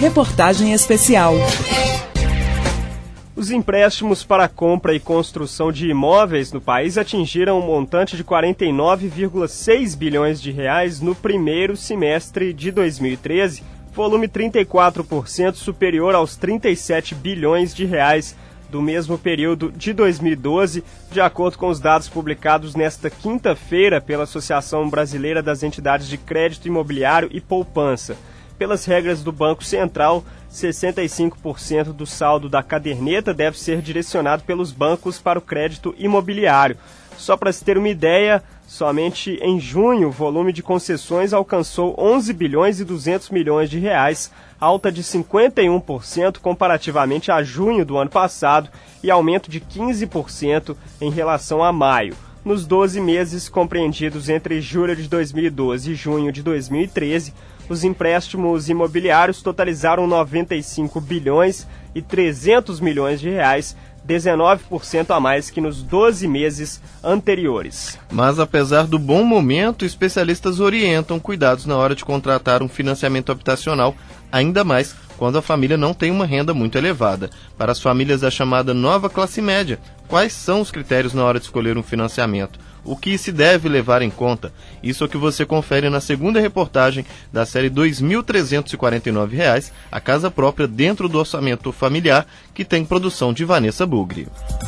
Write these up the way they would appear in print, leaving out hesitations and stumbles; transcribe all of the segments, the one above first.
Reportagem especial. Os empréstimos para compra e construção de imóveis no país atingiram um montante de 49,6 bilhões de reais no primeiro semestre de 2013, volume 34% superior aos 37 bilhões de reais do mesmo período de 2012, de acordo com os dados publicados nesta quinta-feira pela Associação Brasileira das Entidades de Crédito Imobiliário e Poupança. Pelas regras do Banco Central, 65% do saldo da caderneta deve ser direcionado pelos bancos para o crédito imobiliário. Só para se ter uma ideia, somente em junho o volume de concessões alcançou 11 bilhões e 200 milhões de reais, alta de 51% comparativamente a junho do ano passado e aumento de 15% em relação a maio. Nos 12 meses compreendidos entre julho de 2012 e junho de 2013, os empréstimos imobiliários totalizaram 95 bilhões e 300 milhões de reais, 19% a mais que nos 12 meses anteriores. Mas apesar do bom momento, especialistas orientam cuidados na hora de contratar um financiamento habitacional, ainda mais quando a família não tem uma renda muito elevada. Para as famílias da chamada nova classe média, quais são os critérios na hora de escolher um financiamento? O que se deve levar em conta? Isso é o que você confere na segunda reportagem da série R$ 2.349, a casa própria dentro do orçamento familiar, que tem produção de Vanessa Bugri.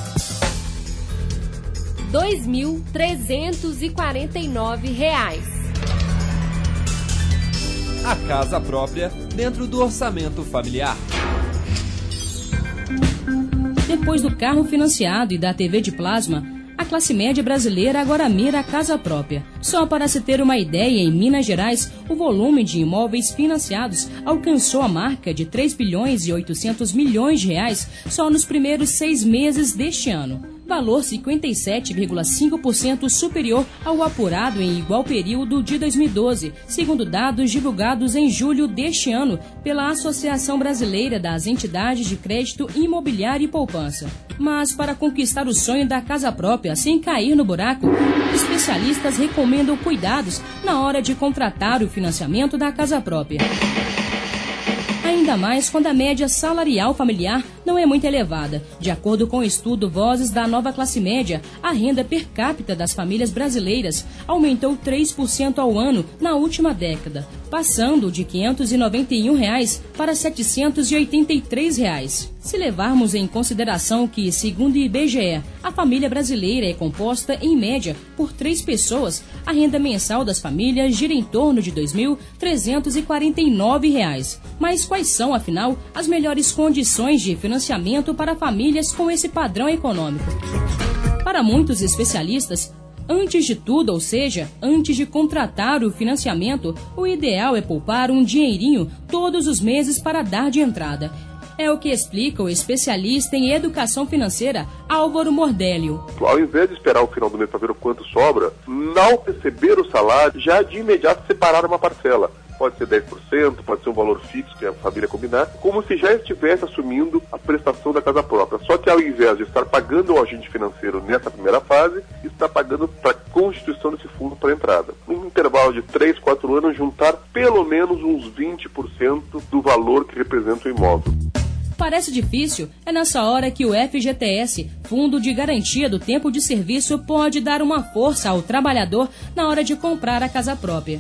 R$ 2.349. A casa própria dentro do orçamento familiar. Depois do carro financiado e da TV de plasma, a classe média brasileira agora mira a casa própria. Só para se ter uma ideia, em Minas Gerais, o volume de imóveis financiados alcançou a marca de 3 bilhões e 800 milhões de reais só nos primeiros 6 meses deste ano. Valor 57,5% superior ao apurado em igual período de 2012, segundo dados divulgados em julho deste ano pela Associação Brasileira das Entidades de Crédito Imobiliário e Poupança. Mas para conquistar o sonho da casa própria sem cair no buraco, especialistas recomendam cuidados na hora de contratar o financiamento da casa própria. Ainda mais quando a média salarial familiar não é muito elevada. De acordo com o estudo Vozes da Nova Classe Média, a renda per capita das famílias brasileiras aumentou 3% ao ano na última década, passando de R$ 591 para R$ 783. Se levarmos em consideração que, segundo o IBGE, a família brasileira é composta, em média, por 3 pessoas, a renda mensal das famílias gira em torno de R$ 2.349. Mas quais são, afinal, as melhores condições de financiamento para famílias com esse padrão econômico? Para muitos especialistas, antes de tudo, ou seja, antes de contratar o financiamento, o ideal é poupar um dinheirinho todos os meses para dar de entrada. É o que explica o especialista em educação financeira, Álvaro Mordélio. Ao invés de esperar o final do mês para ver o quanto sobra, ao receber o salário, já de imediato separar uma parcela. Pode ser 10%, pode ser um valor fixo que a família combinar, como se já estivesse assumindo a prestação da casa própria. Só que ao invés de estar pagando ao agente financeiro nessa primeira fase, está pagando para a constituição desse fundo para entrada. Num intervalo de 3, 4 anos, juntar pelo menos uns 20% do valor que representa o imóvel. Parece difícil, é nessa hora que o FGTS, Fundo de Garantia do Tempo de Serviço, pode dar uma força ao trabalhador na hora de comprar a casa própria.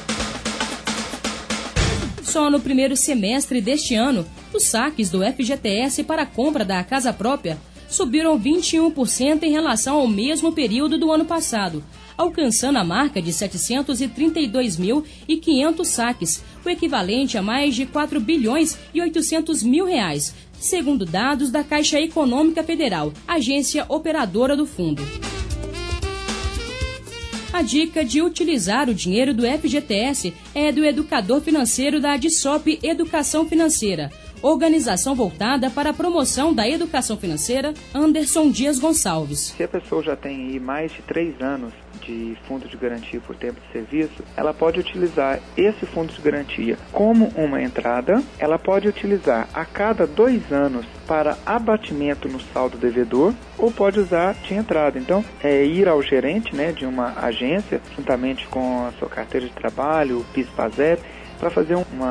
Só no primeiro semestre deste ano, os saques do FGTS para a compra da casa própria subiram 21% em relação ao mesmo período do ano passado, alcançando a marca de 732.500 saques, o equivalente a mais de 4 bilhões e 800 mil reais, segundo dados da Caixa Econômica Federal, agência operadora do fundo. A dica de utilizar o dinheiro do FGTS é do educador financeiro da ADSOP Educação Financeira, organização voltada para a promoção da educação financeira, Anderson Dias Gonçalves. Se a pessoa já tem aí mais de 3 anos de fundo de garantia por tempo de serviço, ela pode utilizar esse fundo de garantia como uma entrada, ela pode utilizar a cada 2 anos para abatimento no saldo devedor, ou pode usar de entrada. Então, ir ao gerente, de uma agência, juntamente com a sua carteira de trabalho, o PIS/PASEP, para fazer uma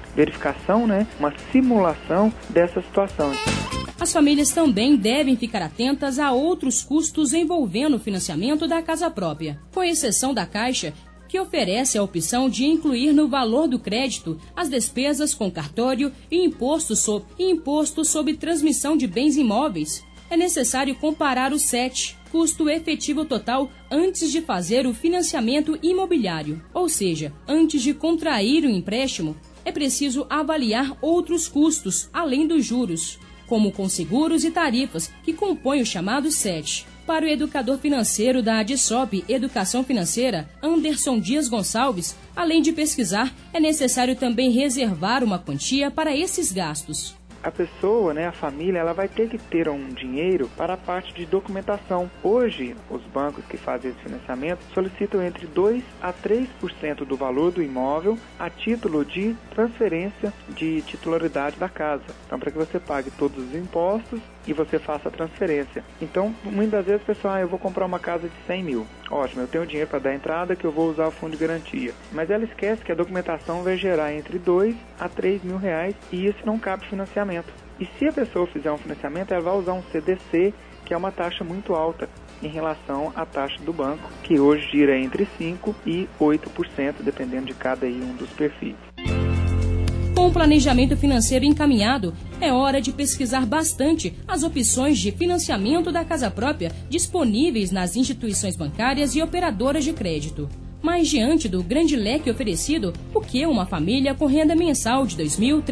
verificação, né, uma simulação dessa situação. As famílias também devem ficar atentas a outros custos envolvendo o financiamento da casa própria, com exceção da Caixa, que oferece a opção de incluir no valor do crédito as despesas com cartório e imposto sobre transmissão de bens imóveis. É necessário comparar o CET, custo efetivo total, antes de fazer o financiamento imobiliário, ou seja, antes de contrair o empréstimo, é preciso avaliar outros custos, além dos juros, como com seguros e tarifas, que compõem o chamado CET. Para o educador financeiro da ADSOP Educação Financeira, Anderson Dias Gonçalves, além de pesquisar, é necessário também reservar uma quantia para esses gastos. A pessoa, né, a família, ela vai ter que ter um dinheiro para a parte de documentação. Hoje, os bancos que fazem esse financiamento solicitam entre 2% a 3% do valor do imóvel a título de transferência de titularidade da casa. Então, para que você pague todos os impostos e você faça a transferência. Então, muitas vezes, pessoal, eu vou comprar uma casa de 100 mil. Ótimo, eu tenho dinheiro para dar entrada que eu vou usar o fundo de garantia. Mas ela esquece que a documentação vai gerar entre 2 a 3 mil reais e isso não cabe financiamento. E se a pessoa fizer um financiamento, ela vai usar um CDC, que é uma taxa muito alta em relação à taxa do banco, que hoje gira entre 5% e 8%, dependendo de cada um dos perfis. Com o planejamento financeiro encaminhado, é hora de pesquisar bastante as opções de financiamento da casa própria disponíveis nas instituições bancárias e operadoras de crédito. Mas diante do grande leque oferecido, o que uma família com renda mensal de R$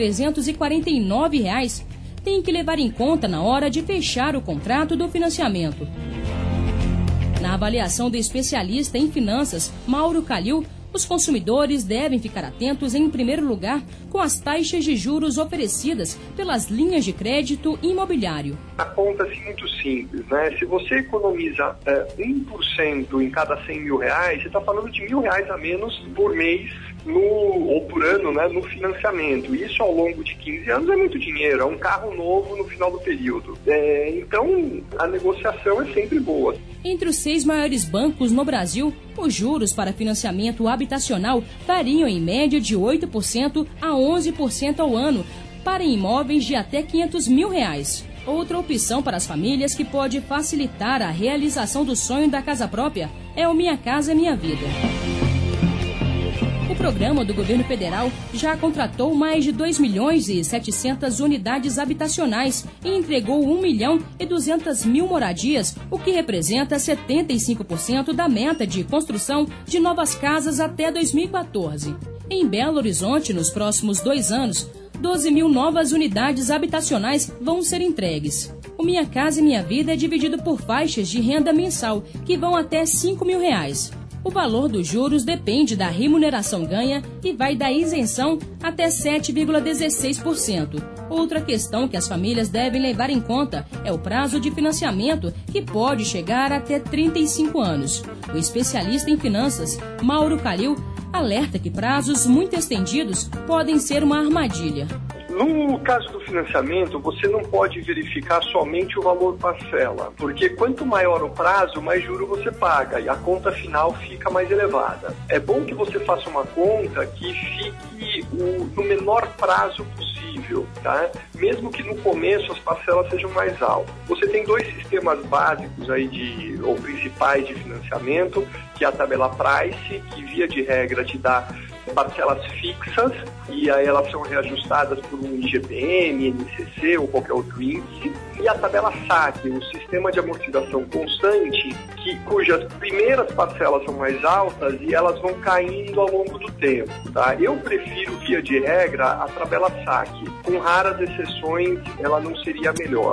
2.349 tem que levar em conta na hora de fechar o contrato do financiamento? Na avaliação do especialista em finanças, Mauro Calil, os consumidores devem ficar atentos, em primeiro lugar, com as taxas de juros oferecidas pelas linhas de crédito imobiliário. A conta é muito simples, né? Se você economiza 1% em cada 100 mil reais, você está falando de R$1.000 a menos por mês ou por ano, né, no financiamento. Isso ao longo de 15 anos é muito dinheiro, é um carro novo no final do período. Então, a negociação é sempre boa. Entre os 6 maiores bancos no Brasil, os juros para financiamento habitacional variam em média de 8% a 11% ao ano para imóveis de até R$500 mil. Outra opção para as famílias que pode facilitar a realização do sonho da casa própria é o Minha Casa Minha Vida. O programa do governo federal já contratou mais de 2.700.000 unidades habitacionais e entregou 1.200.000 moradias, o que representa 75% da meta de construção de novas casas até 2014. Em Belo Horizonte, nos próximos 2 anos, 12.000 novas unidades habitacionais vão ser entregues. O Minha Casa Minha Vida é dividido por faixas de renda mensal, que vão até R$5 mil. O valor dos juros depende da remuneração ganha e vai da isenção até 7,16%. Outra questão que as famílias devem levar em conta é o prazo de financiamento, que pode chegar até 35 anos. O especialista em finanças, Mauro Calil, alerta que prazos muito estendidos podem ser uma armadilha. No caso do financiamento, você não pode verificar somente o valor parcela, porque quanto maior o prazo, mais juro você paga e a conta final fica mais elevada. É bom que você faça uma conta que fique no menor prazo possível, tá? Mesmo que no começo as parcelas sejam mais altas. Você tem 2 sistemas básicos aí ou principais de financiamento, que é a tabela Price, que via de regra te dá parcelas fixas e aí elas são reajustadas por um IGPM, NCC ou qualquer outro índice, e a tabela SAC, um sistema de amortização constante, cujas primeiras parcelas são mais altas e elas vão caindo ao longo do tempo, tá? Eu prefiro, via de regra, a tabela SAC. Com raras exceções, ela não seria melhor.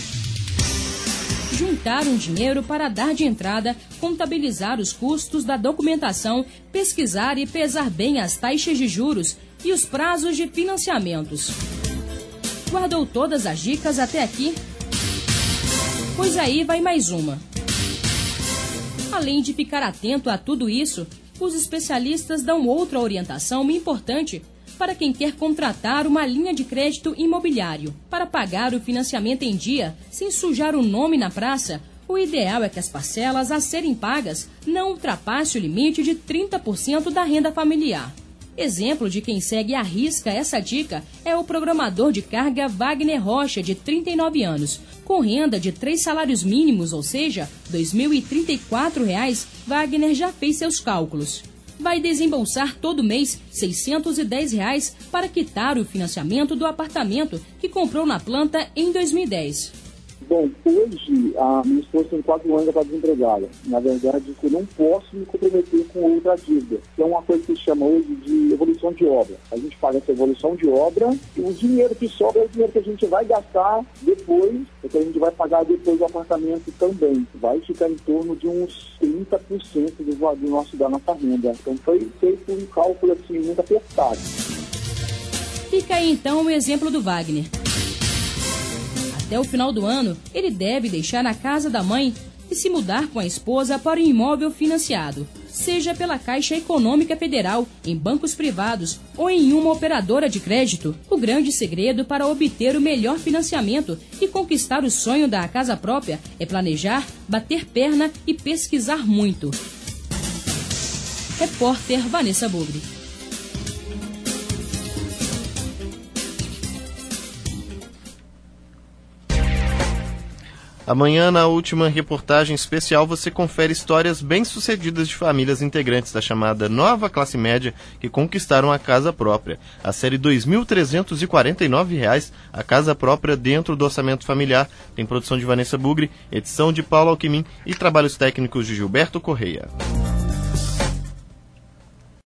Juntar um dinheiro para dar de entrada, contabilizar os custos da documentação, pesquisar e pesar bem as taxas de juros e os prazos de financiamentos. Guardou todas as dicas até aqui? Pois aí vai mais uma. Além de ficar atento a tudo isso, os especialistas dão outra orientação importante para quem quer contratar uma linha de crédito imobiliário. Para pagar o financiamento em dia, sem sujar o nome na praça, o ideal é que as parcelas a serem pagas não ultrapassem o limite de 30% da renda familiar. Exemplo de quem segue à risca essa dica é o programador de carga Wagner Rocha, de 39 anos. Com renda de 3 salários mínimos, ou seja, R$ 2.034, Wagner já fez seus cálculos. Vai desembolsar todo mês R$ 610 para quitar o financiamento do apartamento que comprou na planta em 2010. Bom, hoje a minha esposa tem 4 anos para desempregada. Na verdade, eu não posso me comprometer com outra dívida. Que é uma coisa que se chama hoje de evolução de obra. A gente paga essa evolução de obra e o dinheiro que sobra é o dinheiro que a gente vai gastar depois, é que a gente vai pagar depois do apartamento também. Vai ficar em torno de uns 30% da nossa renda. Então foi feito um cálculo assim, muito apertado. Fica aí então o exemplo do Wagner. Até o final do ano, ele deve deixar na casa da mãe e se mudar com a esposa para um imóvel financiado, seja pela Caixa Econômica Federal, em bancos privados ou em uma operadora de crédito. O grande segredo para obter o melhor financiamento e conquistar o sonho da casa própria é planejar, bater perna e pesquisar muito. Repórter Vanessa Bugri. Amanhã, na última reportagem especial, você confere histórias bem-sucedidas de famílias integrantes da chamada nova classe média que conquistaram a casa própria. A série R$ 2.349, a casa própria dentro do orçamento familiar, tem produção de Vanessa Bugri, edição de Paulo Alquimim e trabalhos técnicos de Gilberto Correia.